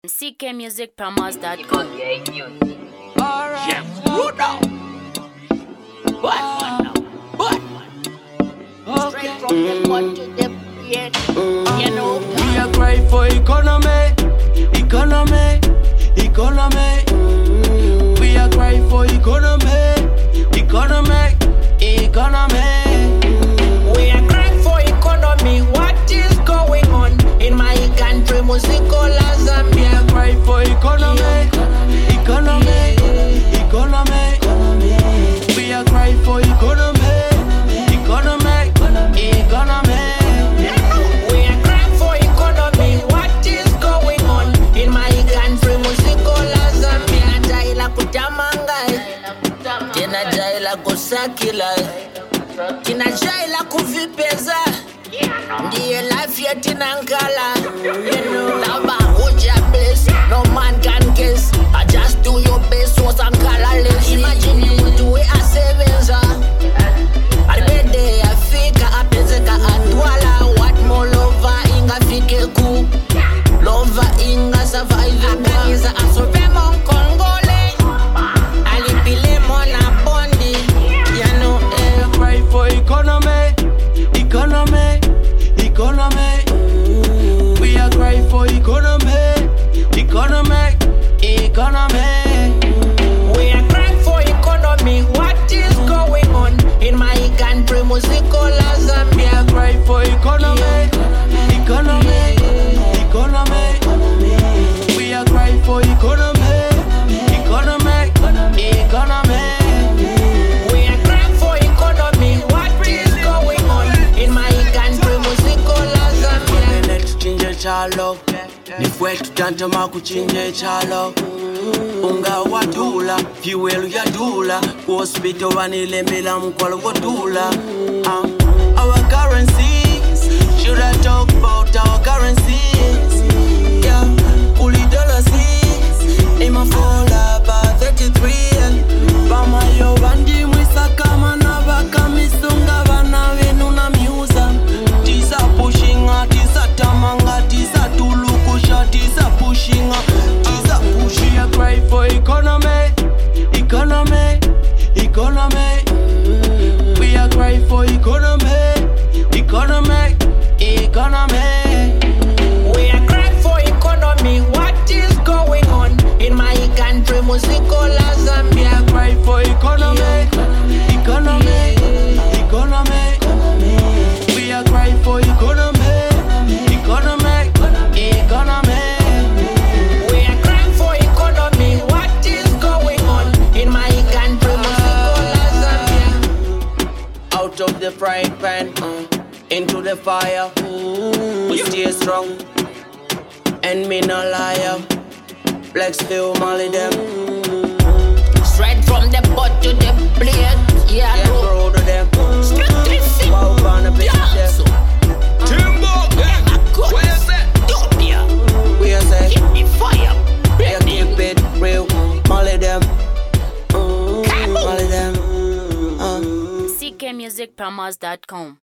ckmusicpromos.com. Alright. Yeah, But straight from the butt to the brain. You know, We a cry for economy. We a cry for economy. we are crying for economy. What is going on in my country? Musical Zambia. Cry for economy. We a cry for economy. We are crying for economy. What is going on in my country? Musical Zambia. Jaila kutamanga, tena jaila kusakila, kina jaila kuvipeza, ndiye life yetu nankala. Lava uja bliss, no man can guess. I just do your best, was colorless. Imagine you do it as sevenza. Arbede afika apezeka atwala. What more lova inga fike ku, lova inga survive. Akaniza asobe mon Congolais, alipile mona bondi. You know Cry for economy. We a cry for economy. we are crying for economy. What is going on in my country? Musical Zambia. Cry for economy. We a cry for economy. We are crying for economy. What is going on in my country? Musical Zambia. Tuchinje chalo nifwe tutantama kuchinje chalo unga wadula fuel ya dula ku hospital wanilemela mkwalo godula our currencies should I talk about our currencies yeah uli dollars ima fola ba 33 bama yo bandi mwisaka mana baka misunga bana benu na miuza tisa pushing tisa tamanga tisa tulukusha tisa pushing a cry for economy we a cry for economy We are crying for economy. What is going on in my country? Musical Zambia. cry for economy we a cry for economy We are crying for economy. What is going on in my country? Musical Zambia. out of the frying pan into the fire we stay strong and me no liar Flex still molly them Straight from the butt to the plate. Yeah, get bro. proud of them Strictly fit. wow gonna be Yeah, them so. What you say? Don't ya. we a say Keep the fire. yeah keep it real molly them molly them ckmusicpromos.com.